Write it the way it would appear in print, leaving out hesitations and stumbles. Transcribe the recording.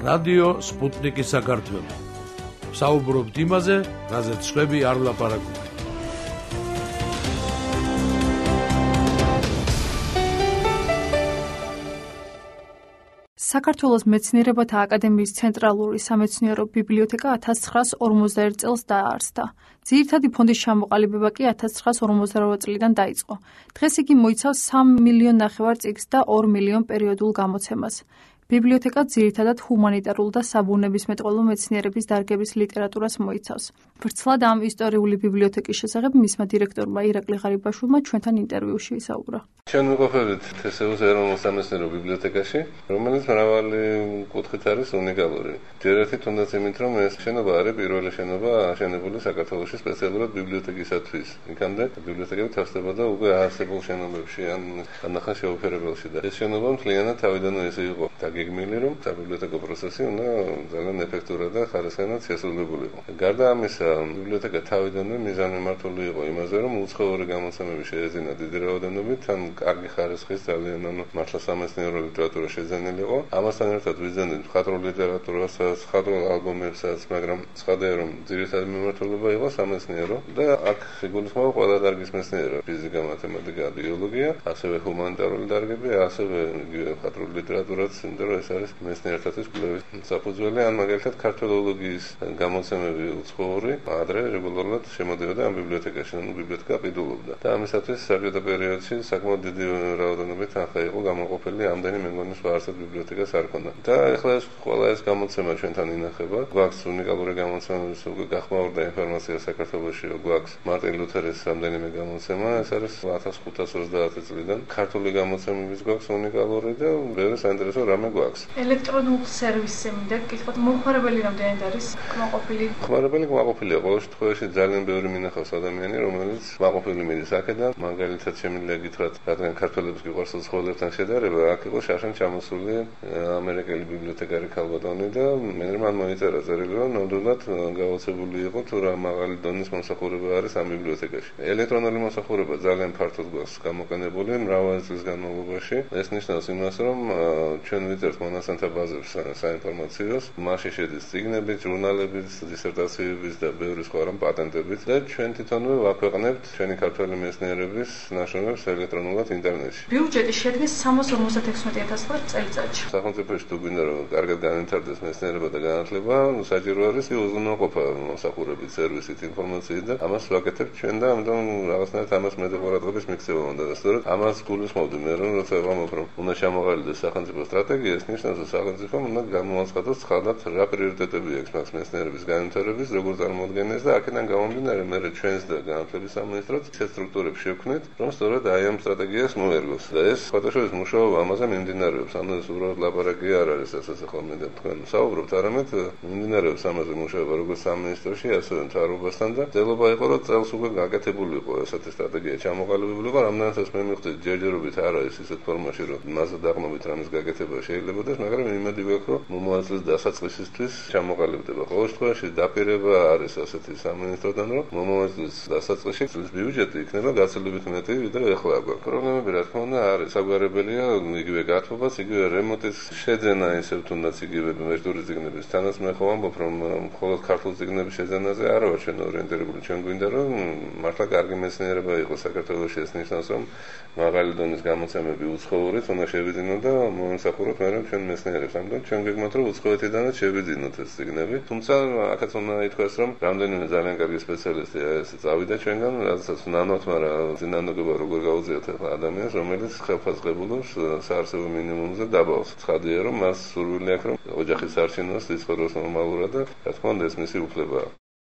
რადიო სპუტნიკი საქართველო. საუბრობთ იმაზე, რაზეც სხვები არ ლაპარაკობენ. საქართველოს მეცნიერებათა აკადემიის ცენტრალური სამეცნიერო ბიბლიოთეკა 1950 წელს დაარსდა. ძირითადი ფონდის ჩამოყალიბება კი 1958 წლიდან დაიწყო. დღეს იგი მოიცავს 3,5 მილიონ წიგნს და 2 მილიონ პერიოდულ გამოცემას. ბიბლიოთეკა ძირითადად ჰუმანიტარულ და საბუნებისმეტყველო მეცნიერების დარგების ლიტერატურას მოიცავს. ვრცლად ამ ისტორიული ბიბლიოთეკის შესახებ მისმა დირექტორმა ირაკლი ღარიბაშვილმა ჩვენთან ინტერვიუში ისაუბრა. ჩვენ ვიყოფებით თესეუს ეროვნულ სამეცნიერო ბიბლიოთეკაში, რომელიც მრავალი კუთხით არის უნიკალური. ჯერერთი თუნდაც იმით, რომ ეს შენობა არის პირველი შენობა აშენებული საქართველოში სპეციალურად ბიბლიოთეკისათვის. იქამდე ბიბლიოთეკები თავსდებოდა უკვე არსებულ შენობებში ან ანახან შეუფერებელში და ეს შენობა მთლიანად თავიდანვე ესე იყო გეგმილი, რომ საბიბლიოთეკო პროცესი უნდა ძალიან ეფექტურად და ხარისხიანად შესრულებულიყო. გარდა ამისა, ბიბლიოთეკა თავიდანვე მიზანმიმართული იყო იმაზე, რომ უცხოური გამოცემები შეეძინა დიდი რაოდენობით, თან კარგი ხარისხის ძალიან მართლა სამეცნიერო ლიტერატურა შეძენილიყო. ამასთან ერთად ვიზენდით მხატვრულ ლიტერატურასაც, მხატვრულ ალბომებსაც, მაგრამ ცხადია, რომ ძირითადი მიმართულება იყო სამეცნიერო და აქ იგულისხმება ყველა დარგის მეცნიერება: ფიზიკა, მათემატიკა, ბიოლოგია, ასევე ჰუმანიტარული დარგები, ასევე მხატვრული ლიტერატურაც, ეს არის მეცნიერებათვის კვლევის საფუძველი. ან მაგალითად ქართველოლოგიის გამოცემები უცხოური ადრე რეგულარულად შემოდიოდა ამ ბიბლიოთეკაში, ანუ ბიბლიოთეკა ყიდულობდა. და ამისათვის საბჭოთა პერიოდში საკმაოდ დიდი რაოდენობით თანხა იყო გამოყოფილი, ამდენი მე მგონი სხვა არსად ბიბლიოთეკას არ ქონდა. და ეხლა ეს ყველა ეს გამოცემა ჩვენთან ინახება. გვაქვს უნიკალური გამოცემების უკვე გახმაურდა ინფორმაცია საქართველოში, გვაქვს მარტინ ლუთერის რამდენიმე გამოცემა, ეს არის 1530 წლიდან. ქართული გამოცემების გვაქვს უნიკალური და ბევრი საინტერესო რამე გვაქვს. ელექტრონულ სერვისზე მინდა გკითხოთ, მომხმარებელი რამდენად არის კმაყოფილი? მომხმარებელი კმაყოფილია. ყოველ შემთხვევაში ძალიან ბევრი მინახავს ადამიანი, რომელიც კმაყოფილი მიდის აქედან. მაგალითად შემიძლია გითხრათ, რადგან ქართველებს გიყვარს უცხოელებთან შედარება, აქ იყო შარშან ჩამოსული ამერიკელი ბიბლიოთეკარი ქალბატონი და მე მან მოიწერა წერილი, რომ ნამდვილად გავაცებული იყო თუ რა მაღალი დონის მომსახურება არის ამ ბიბლიოთეკაში. ელექტრონული მომსახურება ძალიან ფართოდ გვაქვს გამოყენებული მრავალი წლის განმავლობაში. ეს ნიშნავს იმას, რომ ჩვენ ვიწერთ მონაცემთა ბაზებს საინფორმაციოს, მასში შედის წიგნები, ჟურნალები, დისერტაციები და ბევრი სხვა რამ პატენტებით და ჩვენ თვითონვე ვაქვეყნებთ ჩვენი ქართველი მეცნიერების ნაშრომებს ელექტრონულად ინტერნეტში. ბიუჯეტი შედგეს 356,000 ლარს წელიწადში. სახელმწიფოში თუ გვინდა რომ კარგად განვითარდეს მეცნიერება და განათლება, საჭირო არის უზრუნველყოფა მოსახურებით, სერვისით, ინფორმაციით და ამას ვაკეთებთ ჩვენ და ამიტომ რაღაცნაირად ამას მეტი ყურადღების მიქცევა უნდა და სწორედ ამას გულისხმობდი მე, რომ როცა ვამბობ, რომ უნდა ჩამოყალიბდეს სახელმწიფო სტრატეგია, ეს ნიშნავს, რომ სახელმწიფომ უნდა გამოაცხადოს ცხადად რა პრიორიტეტები აქვს მას მეცნიერების განვითარების, როგორ წარმოადგენს და აქედან გამომდინარე მე ჩვენს და განათლების სამინისტროს ისეთ სტრუქტურებს შევქმნით, რომ სწორედ აი ამ სტრატეგიას მოერგოს. და ეს სხვადასხვა მუშაობა ამაზე მიმდინარეობს. ანუ ეს უბრალოდ ლაპარაკი არ არის, რასაც ახლა მე და თქვენ საუბრობთ, არამედ მიმდინარეობს ამაზე მუშაობა როგორც სამინისტროში, ასევე მთავრობასთან და ცდილობა იყო, რომ წელს უკვე გაკეთებულიყო ესეთი სტრატეგია ჩამოყალიბებულიყო, რამდენადაც მე მივხვდით ჯერჯერობით არ არის ისეთ ფორმაში, რომ მასზე დაყრდნობით რამის გაკეთება შეიძლებადეს, მაგრამ იმედი გვაქვს, რომ მომავალ წლის დასაწყისისთვის ჩამოყალიბდება. ყოველ შემთხვევაში დაპირება არის ასეთი სამინისტროდან, რომ მომავალ წლის დასაწყისში წლის ბიუჯეტი იქნება გაცილებით მეტი, ვიდრე ეხლა გვაქვს. პრობლემები რა თქმა უნდა არის, საგვარებელია იგივე გათბობაც, იგივე რემონტის შეძენა, ისევ თუნდაც იგივე მერტური წიგნების. თანაც მე ხო ვამბობ, რომ მხოლოდ ქართულ წიგნების შეძენაზე არ ვარ ჩვენ ორიენტირებული. ჩვენ გვინდა რომ მართლა კარგი მეცნიერება იყოს საქართველოში, ეს ნიშნავს, რომ მაღალი დონის გამოცემები უცხოურით უნდა შევიძინოთ და მომსახუროთ მე ჩვენ მეცნიერებს. ამიტომ ჩვენ გვეგმოთ, რომ უცხოეთიდანაც შევიძინოთ ეს წიგნები. თუმცა აქაც უნდა ითქვას, რომ რამდენიმე ძალიან კარგი სპეციალისტი ეს წავიდა ჩვენგან, რასაც ნანოთ, მაგრამ ზინანოგება როგორ გაუძიათ ახლა ადამიანს, რომელიც ხელფასღებულობს საარსებო მინიმუმზე დაბალს. ცხადია, რომ მას სურვილი აქვს, რომ ოჯახის არჩენას იცხოვროს ნორმალურად და რა თქმა უნდა ეს მისი უფლებაა.